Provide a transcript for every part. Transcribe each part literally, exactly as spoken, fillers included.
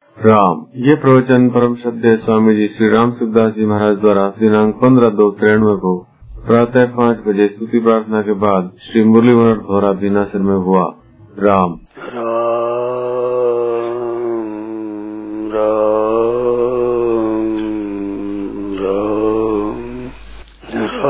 राम। ये प्रवचन परम श्रद्धेय स्वामी जी श्री राम सुखदास जी महाराज द्वारा दिनांक पंद्रह दो तिरानवे को प्रातः पाँच बजे स्तुति प्रार्थना के बाद श्री मुरली मनोहर धोरा बीनासर में हुआ। राम राम राम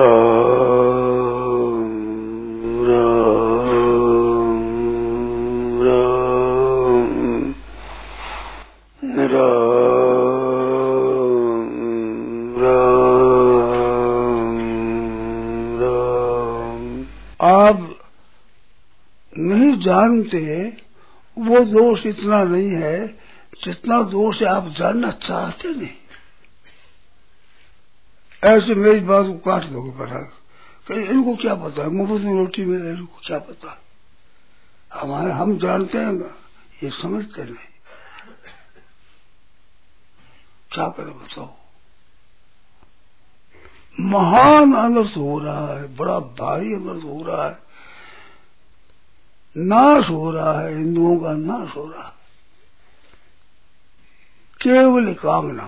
आप नहीं जानते वो दोष इतना नहीं है जितना दोष आप जानना चाहते नहीं। ऐसे मेरी बात को काट दोगे पता कहीं इनको क्या पता है, मुफ्त में रोटी में इनको क्या पता। हमारे हम जानते हैं ना, ये समझते नहीं। क्या करें बताओ। महान अनर्थ हो रहा है, बड़ा भारी अनर्थ हो रहा है, नाश हो रहा है, हिंदुओं का नाश हो रहा है। केवल कामना,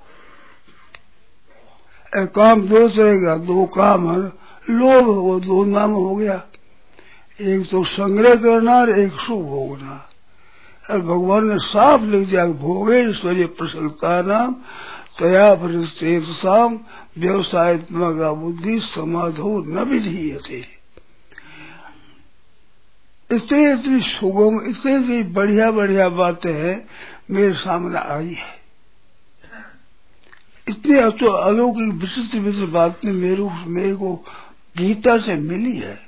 एक काम दो रहेगा, दो काम है, लोभ वो दो नाम हो गया। एक तो संग्रह करना और एक सुख भोगना। और भगवान ने साफ लिख दिया, भोगे ईश्वरीय प्रसन्नता नाम तया परिस्थिताम व्यवसायत्मक बुद्धि समाधो न विधीयते। इतनी इतनी सुगम, इतनी इतनी बढ़िया बढ़िया बातें हैं मेरे सामने आई है। इतनी तो अलौकिक विशिष्ट विशिष्ट बातें मेरे मेरे को गीता से मिली है।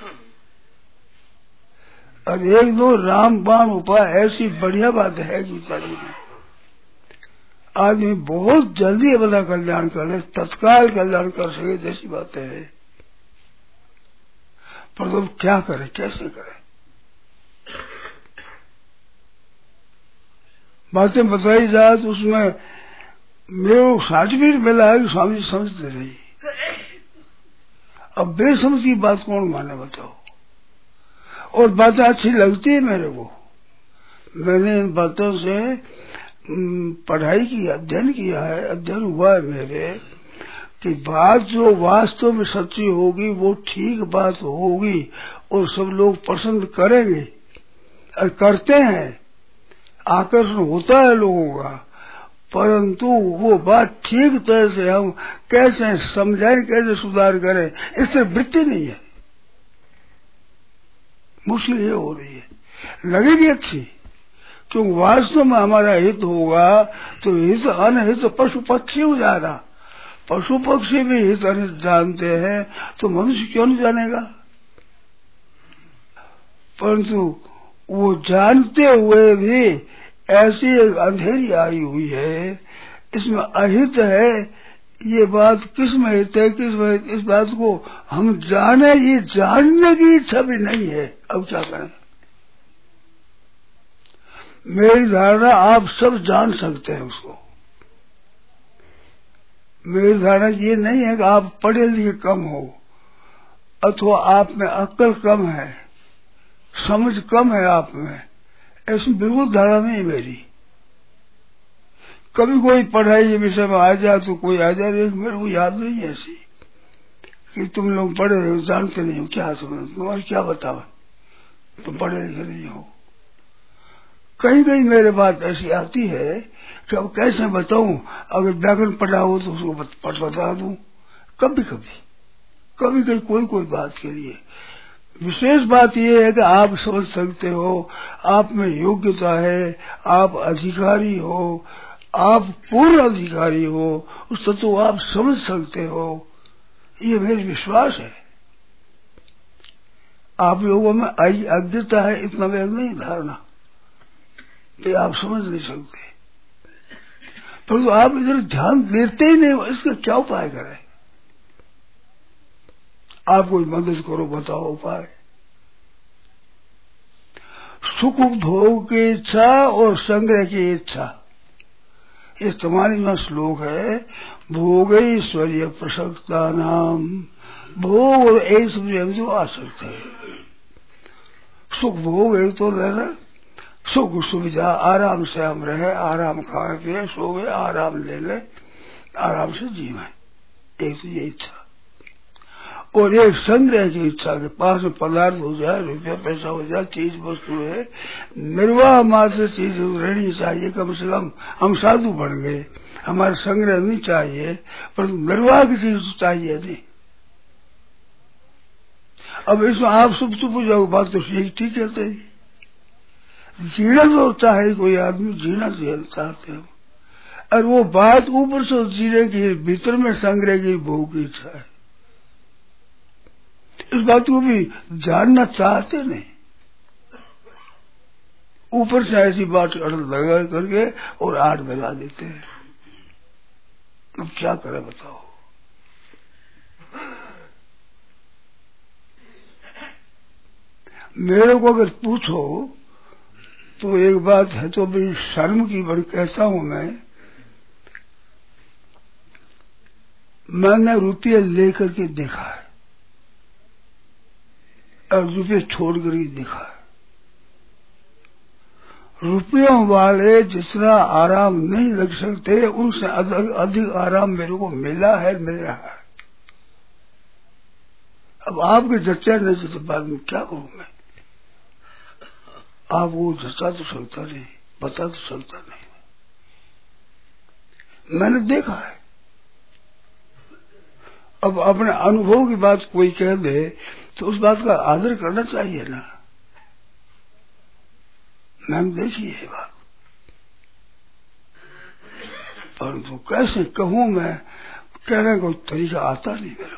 और एक दो रामबाण उपाय ऐसी बढ़िया बात है गीता जी में। आदमी बहुत जल्दी अपना कल्याण कर ले, तत्काल कल्याण कर सके जैसी बातें है। पर तुम क्या करें, कैसे करें। बातें बताई जाए तो उसमें मेरे को सर्टिफिकेट मिला है कि स्वामी जी समझते नहीं। अब बेसमझ की बात कौन माने बताओ। और बातें अच्छी लगती है मेरे को। मैंने इन बातों से पढ़ाई की, अध्ययन किया है, अध्ययन हुआ है मेरे कि बात जो वास्तव में सच्ची होगी वो ठीक बात होगी और सब लोग पसंद करेंगे और करते हैं। आकर्षण होता है लोगों का, परंतु वो बात ठीक तरह से हम कैसे समझाएं, कैसे सुधार करें, इससे वृत्ति नहीं है। मुश्किल ये हो रही है। लगेगी अच्छी, क्योंकि वास्तव में हमारा हित होगा तो हित अनहित पशु पक्षी हो जाएगा। पशु पक्षी भी हित अनित जानते हैं तो मनुष्य क्यों नहीं जानेगा। परंतु वो जानते हुए भी ऐसी एक अंधेरी आई हुई है, इसमें अहित है। ये बात किस में हित है, किस में हित, इस बात को हम जाने, ये जानने की इच्छा भी नहीं है। अब क्या करें। मेरी धारणा आप सब जान सकते हैं उसको। मेरी धारणा ये नहीं है कि आप पढ़े लिखे कम हो अथवा आप में अक्ल कम है, समझ कम है आप में, ऐसी बिल्कुल धारणा नहीं मेरी। कभी कोई पढ़ाई के विषय में आ जाए तो कोई आ जाए, मेरे को याद नहीं है ऐसी कि तुम लोग पढ़े हो जानते नहीं हो, क्या समझ तुम्हारे क्या बताओ, तुम पढ़े लिखे नहीं हो। कहीं कहीं मेरे बात ऐसी आती है कि अब कैसे बताऊं, अगर व्याकरण पढ़ा हो तो उसको बता दूं। कभी कभी कभी कभी कोई कोई बात के लिए विशेष बात यह है कि आप समझ सकते हो, आप में योग्यता है, आप अधिकारी हो, आप पूर्ण अधिकारी हो, उस तत्व आप समझ सकते हो, ये मेरी विश्वास है। आप लोगों में अज्ञता है, इतना मेरा नहीं धारणा कि आप समझ नहीं सकते। परंतु तो आप इधर ध्यान देते ही नहीं, इसका क्या उपाय करें। आप कोई मदद करो, बताओ उपाय। सुख भोग की इच्छा और संग्रह की इच्छा, ये तुम्हारी में श्लोक है। भोग ईश्वरीय प्रसक्ता नाम, भोग और ऐश्वर्य जो आ सकते हैं। सुख भोग एक तो रहना, सुख सुविधा, आराम से हम रहे, आराम खाए पिए, सोवे, आराम ले ले, आराम से जीवे। एक तो ये इच्छा, और एक संग्रह की इच्छा के पास में पदार्थ हो जाए, रुपया पैसा हो जाए, चीज वस्तु है, निर्वाह मात्र चीज रहनी चाहिए। कम से कम हम साधु बन गए, हमारे संग्रह नहीं चाहिए, पर निर्वाह की चीज तो चाहिए नहीं। अब इसमें आप सब चुप हो जाओ, बात तो ठीक कहते हैं। जीना तो चाहे कोई आदमी, जीना चाहते हो, और वो बात ऊपर से जीने की, भीतर में संग्रह की भोग की इच्छा है। इस बात को भी जानना चाहते नहीं, ऊपर से ऐसी बात अड़ल लगा करके और आड़ लगा देते हैं। अब क्या करें बताओ। मेरे को अगर पूछो तो एक बात है, तो बड़ी शर्म की बड़ी कहता हूं मैं, मैंने रुपये लेकर के देखा है और रुपये छोड़ कर के देखा है। रुपयों वाले जितना आराम नहीं लग सकते, उनसे अधिक आराम मेरे को मिला है, मिल रहा है। अब आपके जच्चा नहीं जैसे बाद में क्या करूं मैं। आप वो जचा तो सकता नहीं, बता तो सकता नहीं, मैंने देखा है। अब अपने अनुभव की बात कोई कह दे तो उस बात का आदर करना चाहिए ना। मैंने देखी है बात, परंतु कैसे कहूं मैं, कहने को तरीका आता नहीं मेरे को।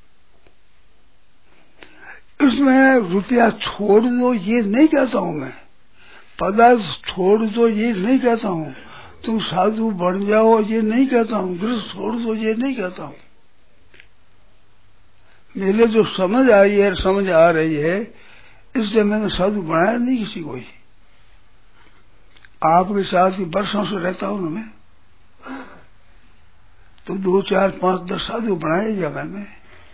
इसमें रुपया छोड़ दो ये नहीं कहता हूं मैं, पदार्थ छोड़ दो ये नहीं कहता हूं, तुम साधु बन जाओ ये नहीं कहता हूं, गृहस्थ छोड़ दो ये नहीं कहता हूं। मेरे जो समझ आई है, समझ आ रही है, इससे मैंने साधु बनाया नहीं किसी को ही। आपके साथ ही वर्षों से रहता हूं ना मैं, तो दो चार पांच दस साधु बनाए या मैंने।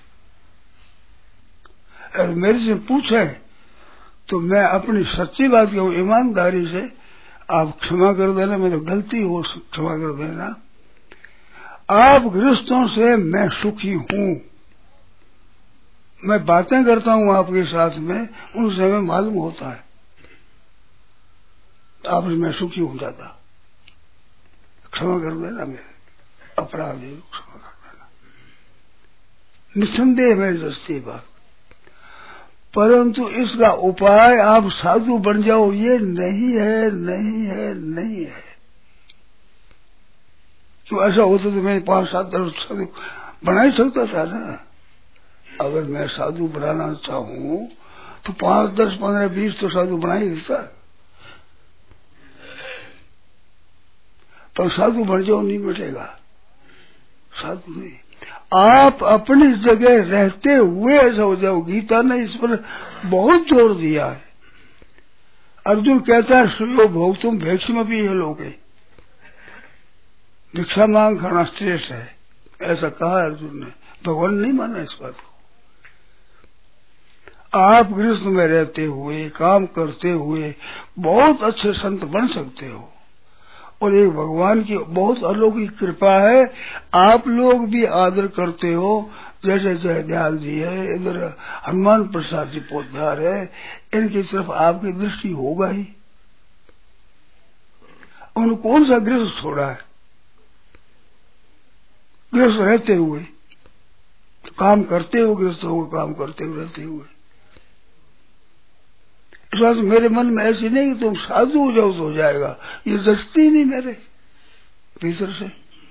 और मेरे से पूछे तो मैं अपनी सच्ची बात कहूं, ईमानदारी से, आप क्षमा कर देना, मेरी गलती हो क्षमा कर देना। आप गृहस्थों से मैं सुखी हूं, मैं बातें करता हूं आपके साथ में, उनसे हमें मालूम होता है आपसे मैं सुखी हो जाता। क्षमा कर देना, मेरे अपराध है, क्षमा कर देना, निसंदेह मेरी दस्ती बात। परंतु इसका उपाय आप साधु बन जाओ ये नहीं है, नहीं है, नहीं है। तो ऐसा होता तो मैं पांच सात दस साधु बना ही सकता था ना। अगर मैं साधु बनाना चाहूं तो पांच दस पंद्रह बीस तो साधु बना ही देता, पर साधु बन जाओ नहीं मिटेगा, साधु नहीं। आप अपनी जगह रहते हुए ऐसा हो जाओ। गीता ने इस पर बहुत जोर दिया है। अर्जुन कहता है श्रेयो भोग तुम भिक्षा में भी ये लोगे, भिक्षा मांग खाना श्रेष्ठ है, ऐसा कहा अर्जुन ने। भगवान नहीं माना इस बात को। आप गृहस्थ में रहते हुए, काम करते हुए बहुत अच्छे संत बन सकते हो, और एक भगवान की बहुत अलौकिक कृपा है, आप लोग भी आदर करते हो। जैसे जयदयाल जी है, इधर हनुमान प्रसाद जी पोदार है, इनकी तरफ आपकी दृष्टि होगा ही। उन्होंने कौन सा गृहस्थ छोड़ा है, गृहस्थ रहते हुए, काम करते हुए, गृहस्थों को काम करते हुए रहते हुए। इस बात मेरे मन में ऐसी नहीं कि तुम साधु हो जाओ तो हो जाएगा, ये दस्ती नहीं मेरे भीतर से।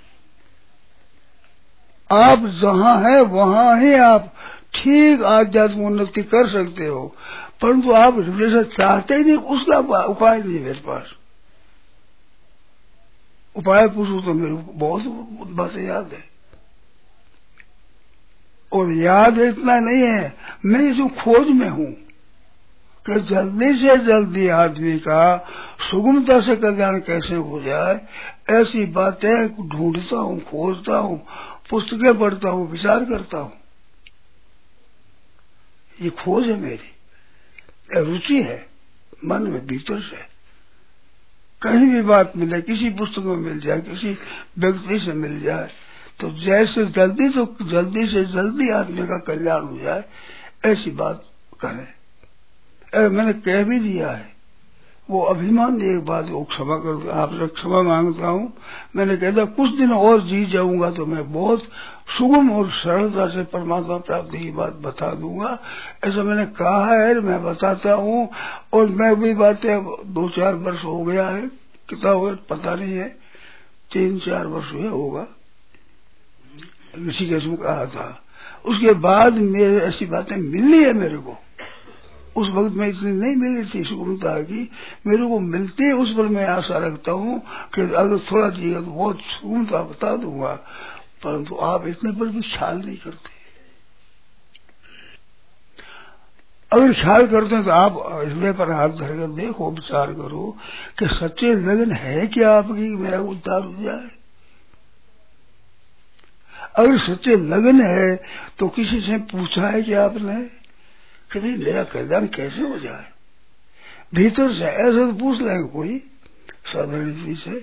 आप जहां है वहां ही आप ठीक आध्यात्मिक उन्नति कर सकते हो, परंतु आप हृदय से चाहते ही नहीं, उसका उपाय नहीं मेरे पास। उपाय पूछो तो मेरे को बहुत बातें याद है, और याद इतना नहीं है, मैं इस खोज में हूं कि जल्दी से जल्दी आदमी का सुगमता से कल्याण कैसे हो जाए, ऐसी बातें ढूंढता हूँ, खोजता हूँ, पुस्तकें पढ़ता हूँ, विचार करता हूँ। ये खोज है मेरी, रुचि है मन में भीतर से। कहीं भी बात मिले, किसी पुस्तक में मिल जाए, किसी व्यक्ति से मिल जाए, तो जैसे जल्दी तो जल्दी से जल्दी आदमी का कल्याण हो जाए, ऐसी बात करें। ए, मैंने कह भी दिया है, वो अभिमान एक बात, वो क्षमा कर दो, आपसे क्षमा मांगता हूँ। मैंने कहता कुछ दिन और जी जाऊंगा तो मैं बहुत सुगम और सरलता से परमात्मा प्राप्ति की बात बता दूंगा, ऐसा मैंने कहा है, मैं बताता हूँ। और मैं भी बातें दो चार वर्ष हो गया है, कितना हो गया पता नहीं है, तीन चार वर्ष हुए होगा, ऋषिकेश में कहा था। उसके बाद मेरे ऐसी बातें मिली है मेरे को, उस वक्त में इतनी नहीं मिली थी सुगमता की, मेरे को मिलती, उस पर मैं आशा रखता हूँ कि अगर थोड़ा दिया तो बहुत सुगमता बता दूंगा, परंतु आप इतने पर भी ख्याल नहीं करते। अगर ख्याल करते हैं तो आप हृदय पर हाथ धरकर देखो, विचार करो कि सच्चे लगन है क्या आपकी, मेरा उद्धार हो जाए। अगर सच्चे लगन है तो किसी से पूछा है कि आपने कि नहीं मेरा कल्याण कैसे हो जाए, भीतर से ऐसा तो पूछ लेंगे कोई साधारण चीज से,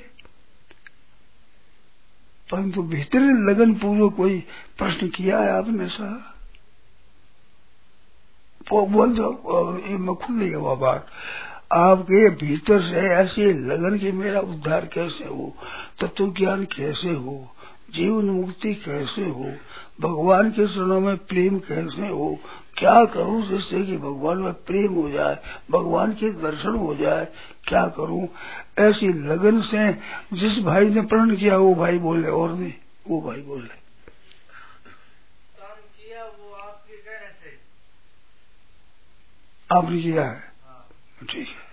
परंतु भीतर लगन पूर्वक कोई प्रश्न किया है आपने सा बोल दो, ये मैं खुद नहीं कहा बात, आपके भीतर से ऐसी लगन कि मेरा उद्धार कैसे हो, तत्व ज्ञान कैसे हो, जीवन मुक्ति कैसे हो, भगवान के चरणों में प्रेम कैसे हो, क्या करूं जिससे कि भगवान में प्रेम हो जाए, भगवान के दर्शन हो जाए, क्या करूं। ऐसी लगन से जिस भाई ने प्रण किया वो भाई बोले, और नहीं वो भाई बोले किया वो आपके कहने से आपने किया है, ठीक है।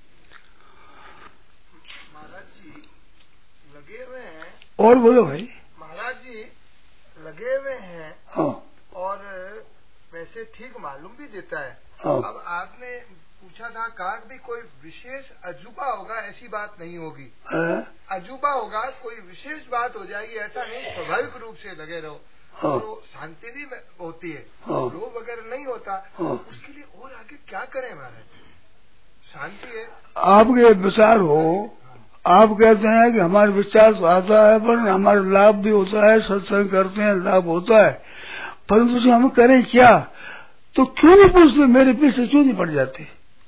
महाराज जी लगे हुए हैं, और बोलो भाई। महाराज जी लगे हुए हैं, हाँ, और वैसे ठीक मालूम भी देता है। हाँ। अब आपने पूछा था, कहा कि कोई विशेष अजूबा होगा, ऐसी बात नहीं होगी। हाँ? अजूबा होगा, कोई विशेष बात हो जाएगी, ऐसा नहीं, स्वाभाविक रूप से लगे रहो। हाँ। और वो शांति भी होती है, हाँ। लोभ वगैरह नहीं होता। हाँ। उसके लिए और आगे क्या करें महाराज? शांति है, आपके विचार हो, आप कहते हैं कि हमारे विचार तो आता है पर हमारा लाभ भी होता है, सत्संग करते हैं लाभ होता है, परंतु हम करें क्या, तो क्यों नहीं पूछते, मेरे पीछे क्यों नहीं पड़ जाते।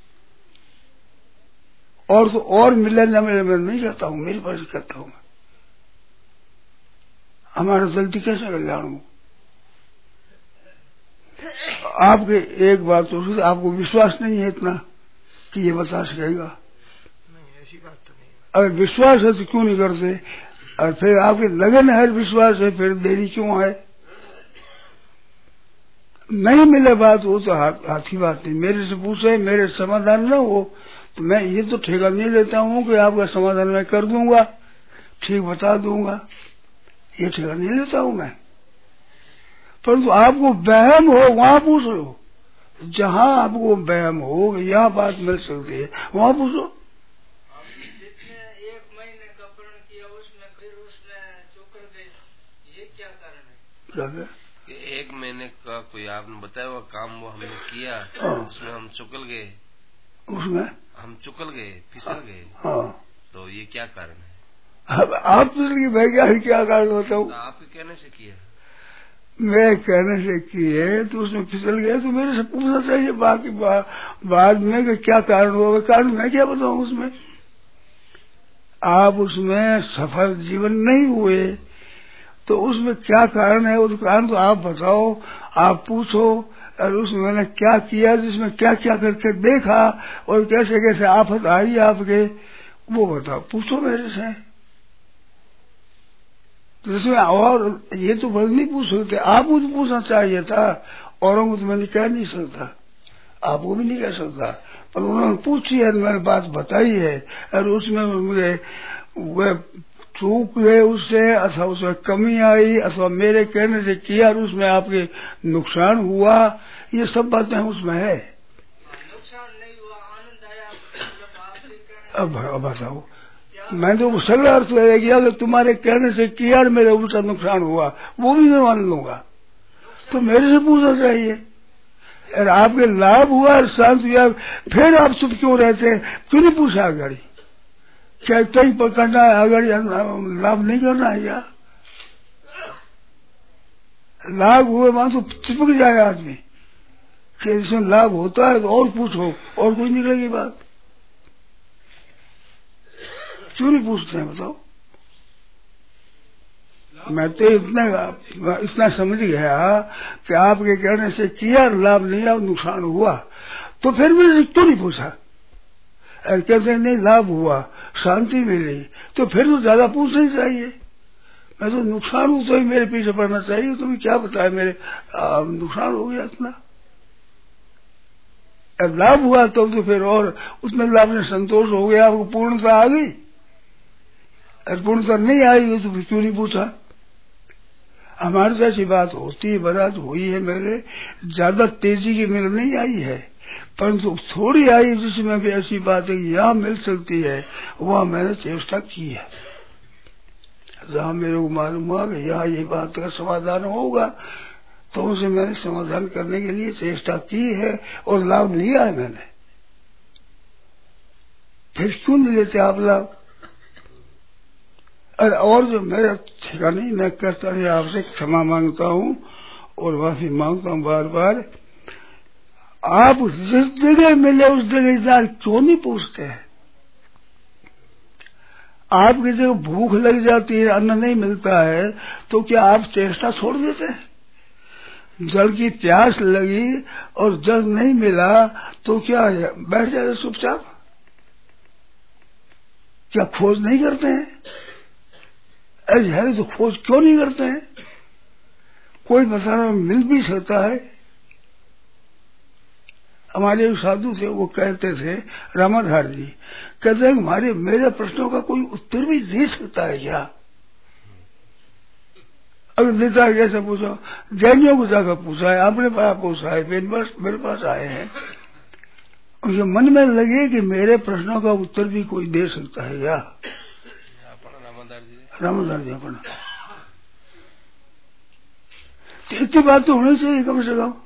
और तो और मिले न मिले मैं नहीं कहता हूँ, मेरी बात कहता हूँ, हमारा जल्दी कैसे कल्याण हो। आपके एक बात तो आपको विश्वास नहीं है इतना कि ये बता सकेगा, नहीं ऐसी बात तो नहीं। अगर विश्वास है तो क्यों नहीं करते, और फिर आपके लगन है, विश्वास है, फिर देरी क्यों है। नहीं मिले बात वो तो हाथ हाथी बात नहीं, मेरे से पूछे मेरे समाधान न हो तो मैं ये तो ठेका नहीं लेता हूँ कि आपका समाधान मैं कर दूंगा, ठीक बता दूंगा, ये ठेका नहीं लेता हूँ मैं। परंतु आपको वहम हो वहां पूछ लो, जहां आपको वहम हो यहाँ बात मिल सकती है वहां पूछो। एक महीने का प्रण किया उसने फिर उसने चुकर दे, ये क्या कारण है? एक महीने का कोई आपने बताया हुआ काम वो हमने किया, उसमें हम चुकल गए, उसमें हम चुकल गए, फिसल गए, हाँ, तो ये क्या कारण है? अब आप फिसल गए, मैं क्या क्या कारण बताऊँ? तो आपके कहने से किया, मैं कहने से किए तो उसमें फिसल गया, तो मेरे से पूछना चाहिए बाकी बा, बाद में कि क्या कारण हुआ, कारण मैं क्या बताऊँ उसमें। आप उसमें सफल जीवन नहीं हुए तो उसमें क्या कारण है, उस कारण तो आप बताओ, आप पूछो, और उसमें मैंने क्या किया, जिसमें क्या क्या करके देखा और कैसे कैसे आफत आई आपके, वो बताओ, पूछो मेरे से। जिसमें और ये तो बल नहीं पूछ सकते, आपको तो पूछना चाहिए था, औरों को तो मैंने कह नहीं सकता, आपको भी नहीं कह सकता, पर उन्होंने पूछी है, मैंने बात बताई है, और उसमें मुझे वह चूक गए उससे, अथवा उसमें कमी आई, अथवा मेरे कहने से किया और उसमें आपके नुकसान हुआ, ये सब बातें उसमें है। नुकसान नहीं हुआ, आनंद आया। अब, अब बताओ, मैं तो सरल अर्थ है कि अगर तुम्हारे कहने से किया और मेरे उल्टा नुकसान हुआ, वो भी मैं मान लूंगा, तो मेरे से पूछना चाहिए। और आपके लाभ हुआ और शांत हुआ, फिर आप चुप क्यों रहते हैं, क्यों नहीं पूछा गाड़ी, क्या कहीं पर करना है, अगर लाभ नहीं करना है क्या? लाभ हुए वहां तो चिपक जाए आदमी कि इसमें लाभ होता है तो और पूछो, और कोई निकलेगी बात। क्यों नहीं पूछते हैं बताओ? मैं तो इतना इतना समझ गया कि आपके कहने से किया, लाभ नहीं आया, नुकसान हुआ, तो फिर मैंने क्यों नहीं पूछा? और कहते नहीं लाभ हुआ, शांति मिली, तो फिर तो ज्यादा पूछना ही चाहिए। मैं तो नुकसान हूं तो ही मेरे पीछे पड़ना चाहिए। तुम्हें क्या बताया मेरे आ, नुकसान हो गया इतना, लाभ हुआ तो, तो फिर और उसमें लाभ में संतोष हो गया, आपको पूर्णता आ गई। और पूर्णता नहीं आएगी तो फिर क्यों नहीं पूछा? हमारे से ऐसी बात होती है, बारात हुई है मेरे, ज्यादा तेजी की मेरे नहीं आई है, परंतु थोड़ी आई जिसमें भी ऐसी बात है यहाँ मिल सकती है, वह मैंने चेष्टा की है। जहाँ मेरे को मालूम हुआ कि यहाँ ये बात का समाधान होगा तो उसे मैंने समाधान करने के लिए चेष्टा की है और लाभ लिया है मैंने। फिर क्यों नहीं लेते आप लाभ? और जो मेरा ठिकाना नहीं, मैं करता नहीं, आपसे क्षमा मांगता हूँ और माफी मांगता हूँ बार बार। आप जिस जगह मिले उस जगह जाकर क्यों नहीं पूछते हैं? आपकी जगह भूख लग जाती है, अन्न नहीं मिलता है, तो क्या आप चेष्टा छोड़ देते हैं? जल की प्यास लगी और जल नहीं मिला तो क्या बैठ जाते चुपचाप? क्या खोज नहीं करते हैं? ऐसे है तो खोज क्यों नहीं करते हैं? कोई मसाला मिल भी सकता है। हमारे एक साधु थे, वो कहते थे, रामाधार जी कहते हैं हमारे मेरे प्रश्नों का कोई उत्तर भी दे सकता है क्या? अगर देता है कैसे पूछो? जैनियों को जाकर पूछा है, अपने पास पूछा है, मेरे पास मेरे पास आए हैं, उनके मन में लगे कि मेरे प्रश्नों का उत्तर भी कोई दे सकता है क्या? रामाधार जी अपना तो इतनी बात तो होनी चाहिए कम से कम।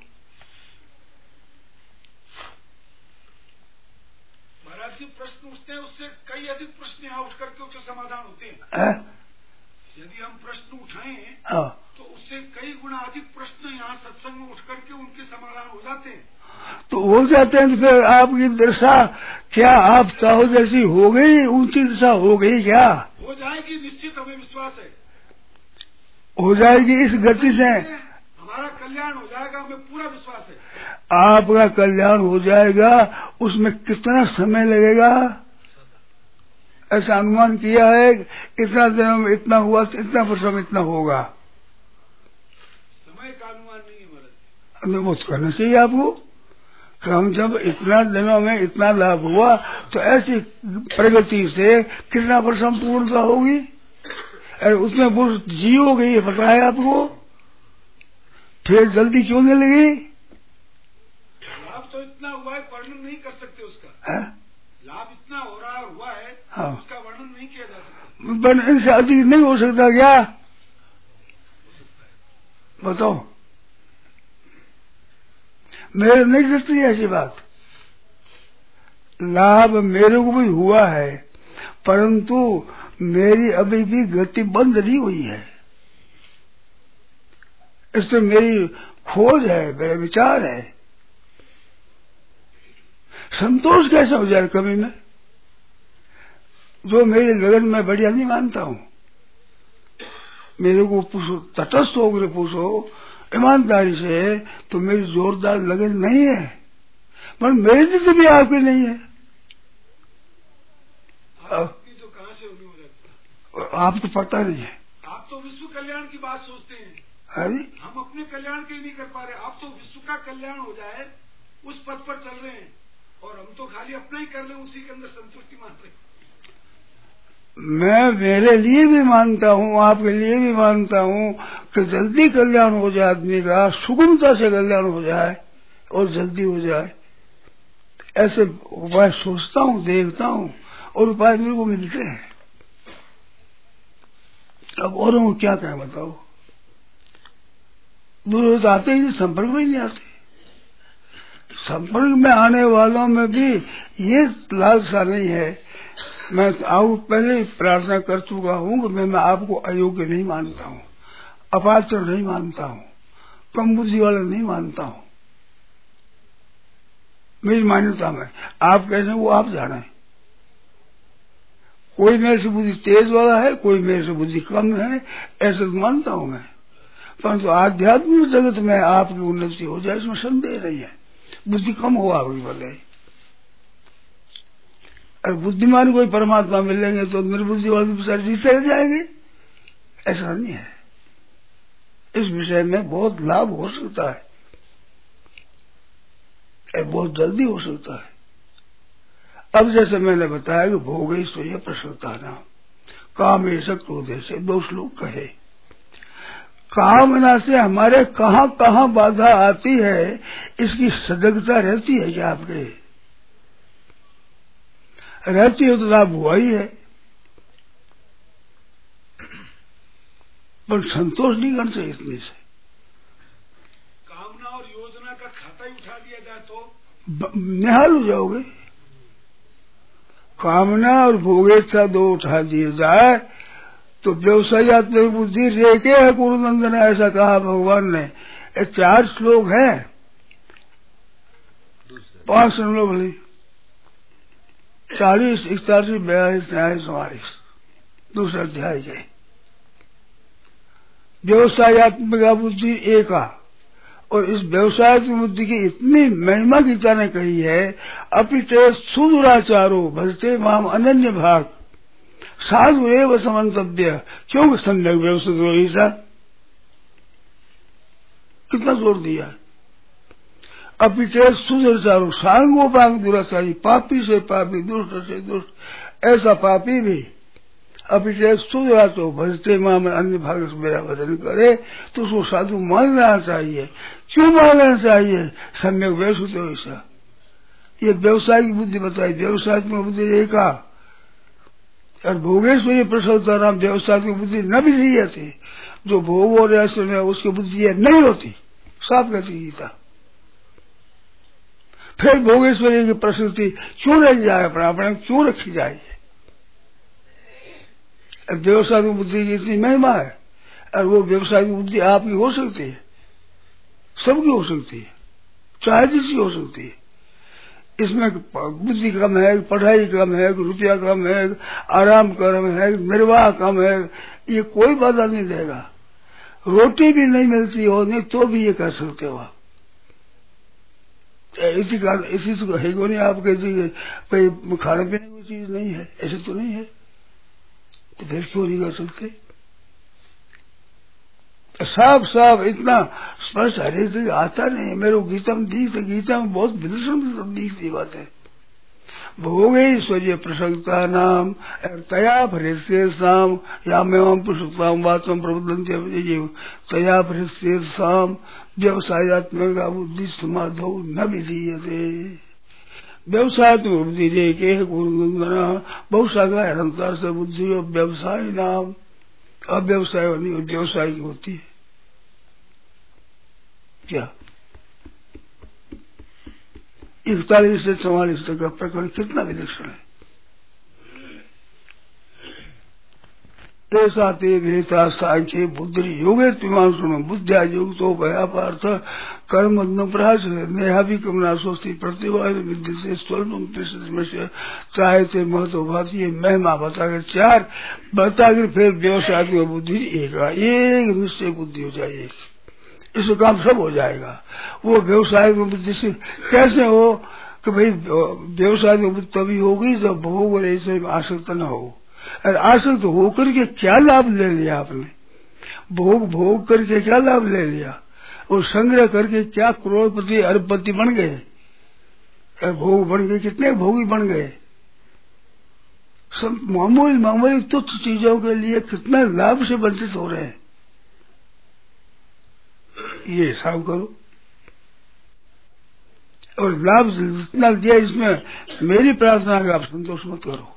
प्रश्न उठते हैं, उससे कई अधिक प्रश्न यहाँ उठ करके उसके समाधान होते हैं। यदि हम प्रश्न उठाएं तो उससे कई गुना अधिक प्रश्न यहाँ सत्संग में उठ करके उनके समाधान हो जाते हैं। तो हो जाते हैं तो फिर आपकी दशा क्या आप चाहो जैसी हो गई, ऊंची दशा हो गई क्या? हो जाएगी, निश्चित हमें विश्वास है हो जाएगी। इस गति से हमारा कल्याण हो जाएगा, हमें पूरा विश्वास है। आपका कल्याण हो जाएगा, उसमें कितना समय लगेगा ऐसा अनुमान किया है? इतना दिन में इतना हुआ, इतना वर्ष में इतना होगा। समय का अनुमान नहीं है महाराज। हमें वो करना चाहिए आपको। हम जब इतना दिनों में इतना लाभ हुआ तो ऐसी प्रगति से कितना वर्ष में पूर्णता होगी? अरे उसमें वर्ष जी हो गई, पता है आपको? फिर जल्दी क्यों नहीं लगी? लाभ तो इतना हुआ है, वर्णन नहीं कर सकते उसका। है? लाभ इतना हो रहा हुआ है, हाँ। उसका वर्णन नहीं किया जा सकता। इनसे अधिक नहीं हो सकता क्या? बताओ, मेरे नहीं सकती ऐसी बात। लाभ मेरे को भी हुआ है, परंतु मेरी अभी भी गति बंद नहीं हुई है। इससे मेरी खोज है, मेरा विचार है। संतोष कैसे हो जाए कभी में? जो मेरी लगन में बढ़िया नहीं मानता हूं। मेरे को पूछो, तटस्थ होकर पूछो ईमानदारी से, तो मेरी जोरदार लगन नहीं है, पर मेरी जितनी भी आपकी नहीं है। आपकी तो कहां से होनी हो जाती? आपको पता नहीं है। आप तो विश्व कल्याण की बात सोचते हैं। अरे हम अपने कल्याण के लिए नहीं कर पा रहे। आप तो विश्व का कल्याण हो जाए उस पथ पर चल रहे हैं, और हम तो खाली अपना ही कर ले, उसी के अंदर संतुष्टि मान रहे हैं। मैं मेरे लिए भी मानता हूँ, आपके लिए भी मानता हूँ कि जल्दी कल्याण हो जाए आदमी का, सुगमता से कल्याण हो जाए और जल्दी हो जाए। ऐसे उपाय सोचता हूँ, देखता हूँ, और उपाय मेरे को मिलते हैं। अब औरों को क्या कहें बताओ? दूर आते ही संपर्क में ही नहीं आते। संपर्क में आने वालों में भी ये लालसा नहीं है मैं आओ पहले प्रार्थना कर चुका हूँ कि मैं, मैं आपको अयोग्य नहीं मानता हूँ, अपात्र नहीं मानता हूँ, कम बुद्धि वाला नहीं मानता हूँ। मेरी मान्यता में आप कैसे वो आप जाने। कोई मेरे से बुद्धि तेज वाला है, कोई मेरे से बुद्धि कम है, ऐसा तो मानता हूँ मैं। परंतु आध्यात्मिक जगत में आपकी उन्नति हो जाए इसमें संदेह नहीं है। बुद्धि कम हो आपकी भले, अगर बुद्धिमान कोई परमात्मा मिलेंगे तो निर्बुद्धि वाले विचार जीते रह जाएंगे, ऐसा नहीं है। इस विषय में बहुत लाभ हो सकता है, बहुत जल्दी हो सकता है। अब जैसे मैंने बताया कि भोग ऐश्वर्य प्रसन्नता नाम काम ऐसा क्रोध से दो श्लोक कहे। कामना से हमारे कहाँ कहाँ बाधा आती है इसकी सजगता रहती है क्या आपके? रहती है तो लाभ हुआ ही है, पर संतोष नहीं करना चाहिए इतने से। कामना और योजना का खाता ही उठा दिया जाए तो निहाल हो जाओगे। कामना और भोगेच्छा दो उठा दिए जाए तो व्यवसायत्मक बुद्धि रेके है कुरुनंदन, ऐसा कहा भगवान ने। ये चार श्लोक है, पांच श्लोक नहीं, चालीस इकतालीस बयालीस न्याय चौवालीस दूसरा अध्याय है। व्यवसायत्मक बुद्धि एका, और इस व्यवसाय की बुद्धि की इतनी महिमा गीता ने कही है, अपिते सुदुराचारो भजते माम अनन्य भाग साधु एव समन्तव्य, क्यों सम्यक व्यवस्थित, कितना जोर दिया। अपिते सुदुराचारो सांगोपांग दुराचारी, पापी से पापी, दुष्ट से दुष्ट, ऐसा पापी भी अपिते सुदुराचारो भजते माम अन्य भाग से मेरा भजन करे तो उसको साधु मानना चाहिए। क्यों मानना चाहिए? सम्यक व्यवस्थित हो ऐसा। ये व्यवसाय की बुद्धि बताई, व्यवसाय की बुद्धि एका, और भोगेश्वरी प्रसन्नता नाम व्यवसाय की बुद्धि न भी नहीं थी। जो भोग और ऐश्वर्य उसकी बुद्धि नहीं होती, साफ कहती गीता। फिर भोगेश्वरी की प्रसिद्धि क्यों रह जाए, अपना अपने क्यों रखी जाए? व्यवसाय की बुद्धि की इतनी महिमा है, और वो व्यवसाय की बुद्धि आपकी हो सकती है, सबकी हो सकती है, चाहे जिसकी हो सकती है। इसमें बुद्धि कम है, पढ़ाई कम है, रुपया कम है, आराम कम है, निर्वाह कम है, ये कोई बाधा नहीं देगा। रोटी भी नहीं मिलती हो नहीं तो भी ये कर सकते हो आप। इसी का इसी से है को नहीं आपके जी खाने पीने की चीज नहीं है, ऐसे तो नहीं है, तो फिर क्यों नहीं कर सकते? साफ साफ इतना स्पष्ट हरे से आता नहीं है। मेरे को गीता में दी तो गीता में बहुत विलक्षण दी बात है। भोगेश्वर्य प्रसन्नता नाम तया भृष्य शाम या मैं पुष्पताम वातम प्रबुद्धंते जीव तया भृष्य शाम व्यवसायत्मक बुद्धि समाधो न विधीयते। व्यवसायत्मक बुद्धि रेके गुरुनंदना बहुत सारा अनंतर से बुद्धि और व्यवसाय नाम अव्यवसाय नहीं, व्यवसाय की होती है क्या? इकतालीस से चौवालीस तक का प्रकरण कितना विलक्षण है। ऐसा ते भेता सांख्य बुद्धि योगे तिमान सुनो बुद्धिया योग तो भयापार्थ कर्म प्रहास नेहा भी कमना सोचती प्रतिभा विद्य से स्वर्ण से चाहे थे महत्व भाती है। महिमा बताकर चार बताकर फिर व्यवसाय की बुद्धि एक एक निश्चय बुद्धि हो जाए, इससे काम सब हो जाएगा। वो व्यवसाय की बुद्धि से कैसे हो कि भाई व्यवसाय की बुद्धि तभी होगी जब भोग और ऐसे आसक्त न हो। और आसक्त होकर के क्या लाभ ले लिया आपने? भोग भोग करके क्या लाभ ले लिया? और संग्रह करके क्या करोड़पति अरबपति बन गए? भोग बन गए, कितने भोगी बन गए? सब मामूली मामूली तुच्छ चीजों के लिए कितना लाभ से वंचित हो रहे हैं, ये हिसाब करो। और लाभ जितना दिया इसमें मेरी प्रार्थना है आप संतोष मत करो।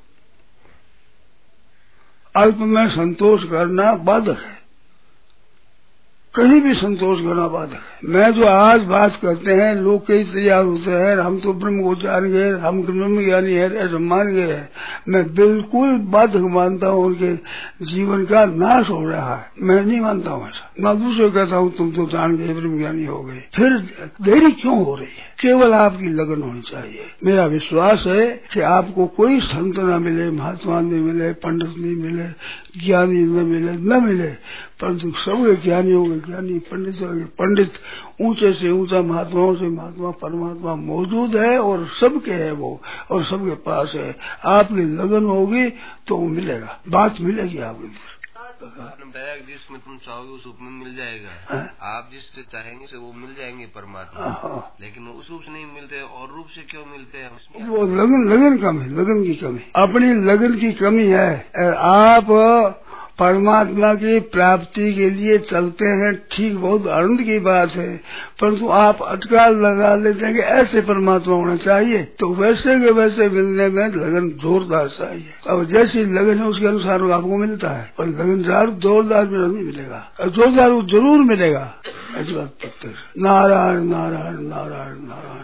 अल्प में संतोष करना बाधक है, कहीं भी संतोष करना बात है। मैं जो आज बात करते हैं, लोग कई तैयार होते हैं, हम तो ब्रह्म को जान गए, हम ब्रह्म ज्ञानी है, ऐसा मान गए हैं। मैं बिल्कुल बाधक मानता हूँ, उनके जीवन का नाश हो रहा है। मैं नहीं मानता हूँ ऐसा। मैं दूसरे कहता हूँ तुम तो जान गए, ब्रह्म ज्ञानी हो गए। फिर देरी क्यों हो रही है? केवल आपकी लगन होनी चाहिए। मेरा विश्वास है कि आपको कोई संत न मिले, महात्मा नहीं मिले, पंडित नहीं मिले, ज्ञानी न मिले, न मिले, परंतु सब ज्ञानी होंगे ज्ञानी, पंडित होंगे पंडित, ऊंचे से ऊंचा महात्माओं से महात्मा परमात्मा मौजूद है और सबके है वो, और सबके पास है। आपकी लगन होगी तो वो मिलेगा, बात मिलेगी आपकी। जिसमें तुम चाहोगे उस रूप में मिल जाएगा। आ? आप जिससे चाहेंगे से वो मिल जाएंगे परमात्मा, लेकिन वो उस रूप से नहीं मिलते। और रूप से क्यों मिलते हैं? वो लगन लगन कम है, लगन की कमी, अपनी लगन की कमी है। आप परमात्मा की प्राप्ति के लिए चलते हैं, ठीक, बहुत आनंद की बात है, परंतु आप अटकाल लगा लेते हैं कि ऐसे परमात्मा होना चाहिए, तो वैसे के वैसे मिलने में लगन जोरदार चाहिए। अब जैसी लगन है उसके अनुसार आपको मिलता है, और लगन जोरदार में नहीं मिलेगा, जोरदार वो जरूर मिलेगा। ऐसी बात। नारायण नारायण नारायण नारायण।